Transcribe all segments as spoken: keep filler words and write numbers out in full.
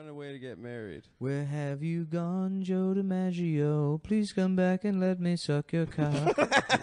found a way to get married. Where have you gone, Joe DiMaggio? Please come back and let me suck your cock.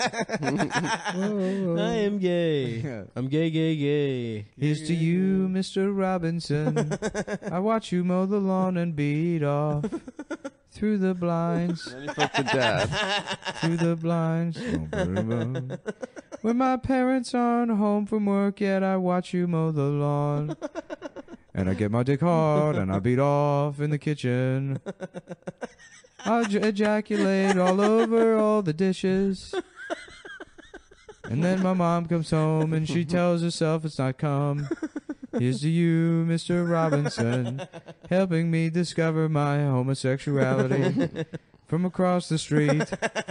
I am gay. I'm gay, gay, gay. Here's to you, Mister Robinson. I watch you mow the lawn and beat off through the blinds. And then you fucked the dad. Through the blinds. When my parents aren't home from work yet, I watch you mow the lawn. And I get my dick hard and I beat off in the kitchen. I j- ejaculate all over all the dishes. And then my mom comes home and she tells herself it's not cum. Here's to you, Mister Robinson, helping me discover my homosexuality from across the street.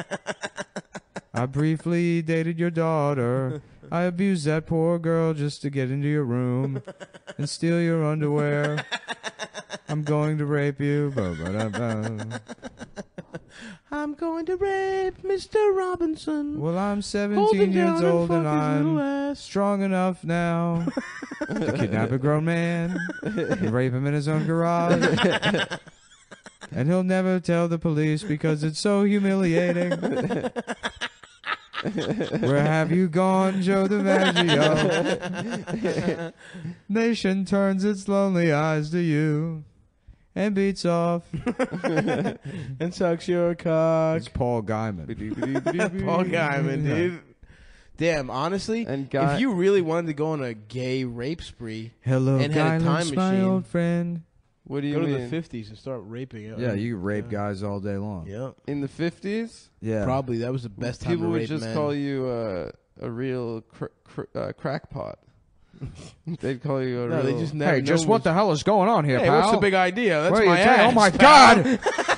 I briefly dated your daughter. I abused that poor girl just to get into your room and steal your underwear. I'm going to rape you. Ba-ba-da-ba. I'm going to rape Mister Robinson. Well, I'm seventeen years old and I'm strong enough now to kidnap a grown man and rape him in his own garage. And he'll never tell the police because it's so humiliating. Where have you gone, Joe DiMaggio? Nation turns its lonely eyes to you and beats off and sucks your cock. It's Paul Guyman. Paul Guyman, dude. Damn, honestly, and Guy- if you really wanted to go on a gay rape spree Hello, and had a time Guyman's my machine, old friend. What do you go mean? to the fifties and start raping it. Yeah, you could rape yeah. guys all day long. Yeah. In the fifties? Yeah. Probably. That was the best time People to would rape just men. call you uh, a real cr- cr- uh, crackpot. They'd call you a no, real... They just never, hey, just what the hell is going on here, hey, pal? What's the big idea? That's what my ass, Oh, my pal. God.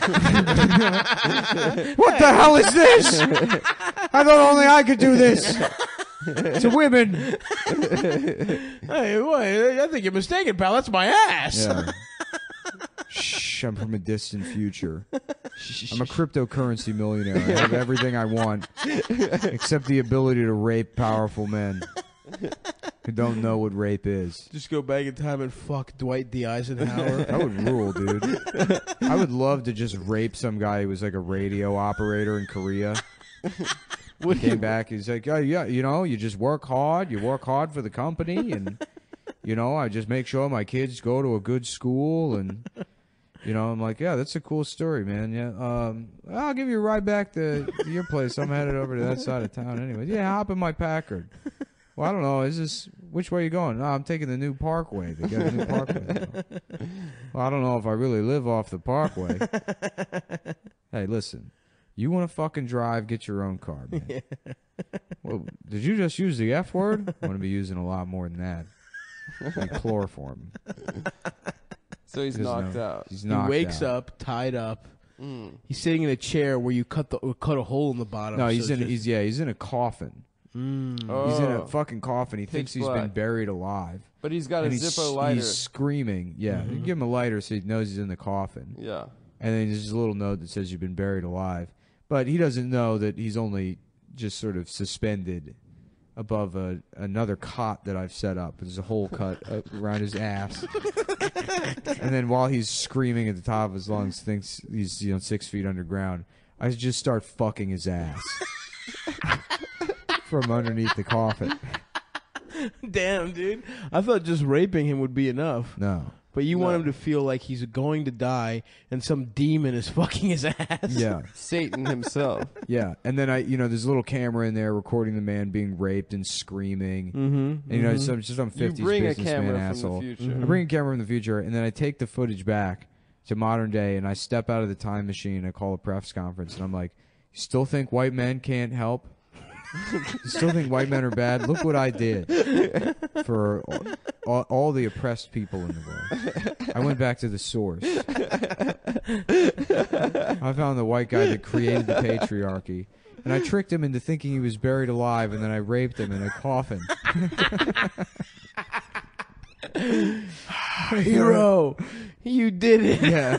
What the hell is this? I thought only I could do this. To women. Hey, wait, I think you're mistaken, pal. That's my ass. Yeah. Shh, I'm from a distant future. I'm a cryptocurrency millionaire. I have everything I want except the ability to rape powerful men who don't know what rape is. Just go back in time and fuck Dwight D. Eisenhower. That would rule, dude. I would love to just rape some guy who was like a radio operator in Korea. When he came back, he's like, oh, yeah, you know, you just work hard. You work hard for the company. And, you know, I just make sure my kids go to a good school. And, you know, I'm like, yeah, that's a cool story, man. Yeah, um, I'll give you a ride back to your place. I'm headed over to that side of town anyway. Yeah, hop in my Packard. Well, I don't know. Is this which way are you going? No, I'm taking the new Parkway. They got a new Parkway. Well, I don't know if I really live off the Parkway. Hey, listen. You want to fucking drive, get your own car, man. Yeah. Well, did you just use the F word? I'm going to be using a lot more than that. Like chloroform. So he's knocked no, out. He's knocked He wakes out. up, tied up. Mm. He's sitting in a chair where you cut the cut a hole in the bottom. No, he's so in. just, He's yeah. He's in a coffin. Mm. Oh. He's in a fucking coffin. He thinks he's black. been buried alive. But he's got and a he's, Zippo lighter. He's screaming. Yeah, Mm-hmm. you give him a lighter so he knows he's in the coffin. Yeah. And then there's a little note that says you've been buried alive. But he doesn't know that he's only just sort of suspended above a, another cot that I've set up. There's a hole cut around his ass. And then while he's screaming at the top of his lungs, thinks he's you know six feet underground, I just start fucking his ass from underneath the coffin. Damn, dude. I thought just raping him would be enough. No. But you No. want him to feel like he's going to die and some demon is fucking his ass. Yeah. Satan himself. Yeah. And then I, you know, there's a little camera in there recording the man being raped and screaming. Mm-hmm. And, you know, mm-hmm. some, just some You fifties bring a businessman camera asshole. from the future. I bring a camera from the future, and then I take the footage back to modern day, and I step out of the time machine. I call a press conference, and I'm like, "You still think white men can't help? You still think white men are bad? Look what I did for all, all, all the oppressed people in the world. I went back to the source. I found the white guy that created the patriarchy." And I tricked him into thinking he was buried alive, and then I raped him in a coffin. Hero, you did it. Yeah.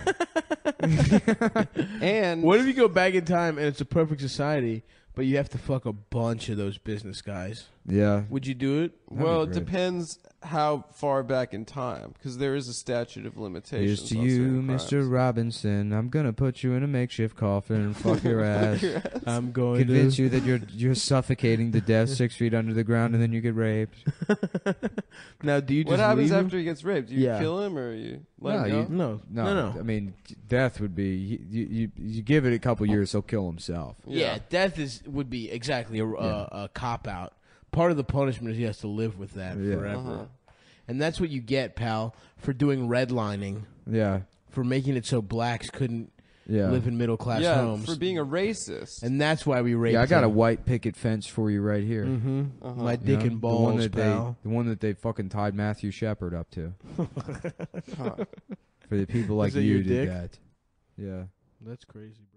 And What if you go back in time and it's a perfect society, but you have to fuck a bunch of those business guys? Yeah. Would you do it? That'd Well, be it great. depends how far back in time, because there is a statute of limitations. Here's to on you, certain Mister crimes. Robinson. I'm gonna put you in a makeshift coffin and fuck your ass. I'm going Convince to. you that you're you're suffocating to death six feet under the ground, and then you get raped. Now, do you just What happens leave him? after he gets raped? Do you Yeah. kill him or you let No, him go? you- No, No, no, no. I mean, death would be you. You, you give it a couple years, he'll kill himself. Yeah. death is would be exactly a, a, a cop out. Part of the punishment is he has to live with that Yeah. forever, Uh-huh. and that's what you get, pal, for doing redlining, Yeah, for making it so blacks couldn't yeah, live in middle class Yeah, homes, for being a racist. and that's why we raped. yeah. I got a him. white picket fence for you right here. Mm-hmm. Uh-huh. My You dick know, and balls, the one that pal. they, the one that they fucking tied Matthew Shepard up to. Huh. For the people like Was it you your did dick? that. Yeah. That's crazy.